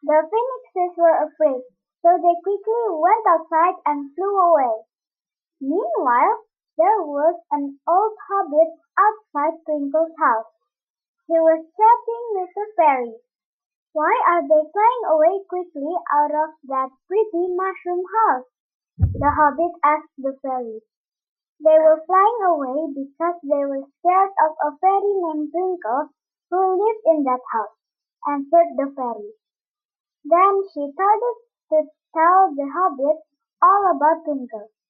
The phoenixes were afraid, so they quickly went outside and flew away. Meanwhile, there was an old hobbit outside Twinkle's house. He was chatting with the fairy. "Why are they flying away quickly out of that pretty mushroom house?" the hobbit asked the fairy. "They were flying away because they were scared of a fairy named Twinkle who lived in that house," answered the fairy. Then she started to tell the hobbit all about Twinkle.